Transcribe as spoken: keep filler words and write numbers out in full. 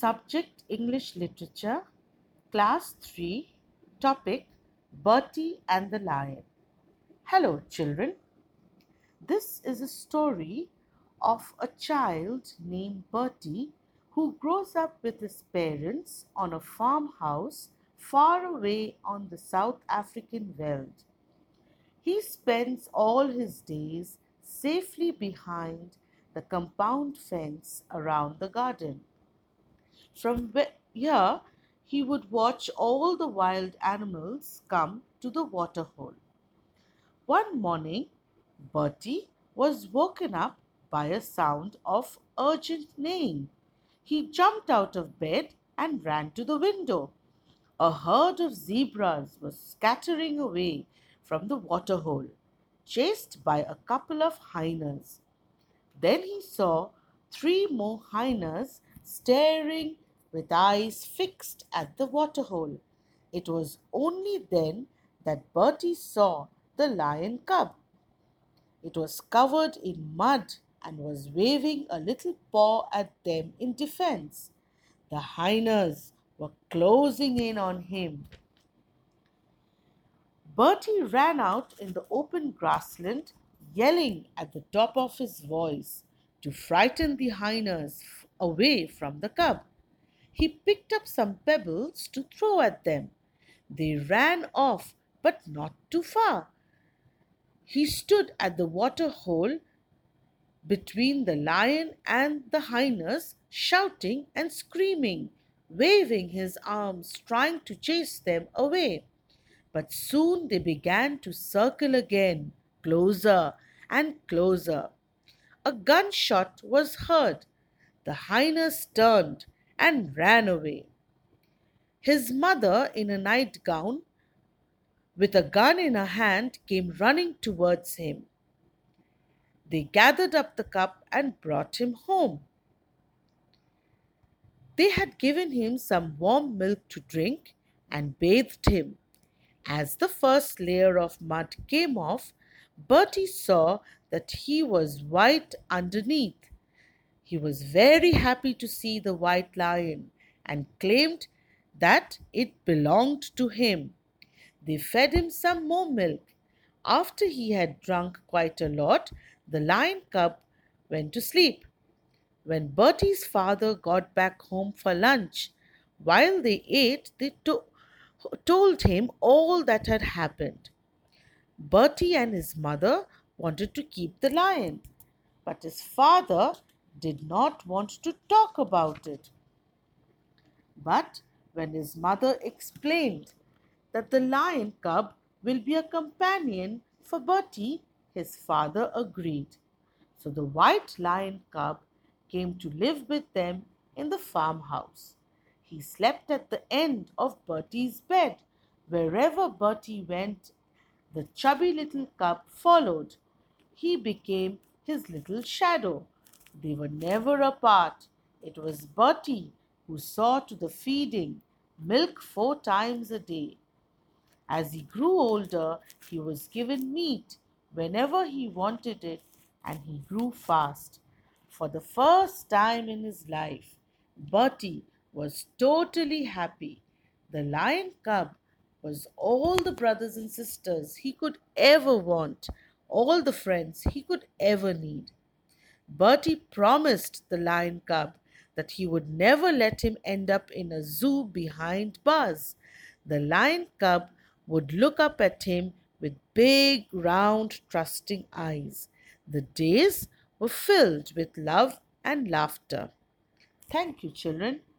Subject English Literature, Class three, Topic Bertie and the Lion. Hello, children. This is a story of a child named Bertie who grows up with his parents on a farmhouse far away on the South African veld. He spends all his days safely behind the compound fence around the garden. From here, he would watch all the wild animals come to the water hole. One morning, Bertie was woken up by a sound of urgent neighing. He jumped out of bed and ran to the window. A herd of zebras was scattering away from the water hole, chased by a couple of hyenas. Then he saw three more hyenas staring with eyes fixed at the water hole. It was only then that Bertie saw the lion cub. It was covered in mud and was waving a little paw at them in defense. The hyenas were closing in on him. Bertie ran out in the open grassland, yelling at the top of his voice to frighten the hyenas away from the cub. He picked up some pebbles to throw at them. They ran off, but not too far. He stood at the water hole between the lion and the hyenas, shouting and screaming, waving his arms, trying to chase them away. But soon they began to circle again, closer and closer. A gunshot was heard. The hyenas turned and ran away. His mother, in a nightgown, with a gun in her hand, came running towards him. They gathered up the cub and brought him home. They had given him some warm milk to drink and bathed him. As the first layer of mud came off, Bertie saw that he was white underneath. He was very happy to see the white lion and claimed that it belonged to him. They fed him some more milk. After he had drunk quite a lot, the lion cub went to sleep. When Bertie's father got back home for lunch, while they ate, they to- told him all that had happened. Bertie and his mother wanted to keep the lion, but his father did not want to talk about it. But when his mother explained that the lion cub will be a companion for Bertie, his father agreed. So the white lion cub came to live with them in the farmhouse. He slept at the end of Bertie's bed. Wherever Bertie went, the chubby little cub followed. He became his little shadow. They were never apart. It was Bertie who saw to the feeding, milk four times a day. As he grew older, he was given meat whenever he wanted it, and he grew fast. For the first time in his life, Bertie was totally happy. The lion cub was all the brothers and sisters he could ever want, all the friends he could ever need. Bertie promised the lion cub that he would never let him end up in a zoo behind bars. The lion cub would look up at him with big, round, trusting eyes. The days were filled with love and laughter. Thank you, children.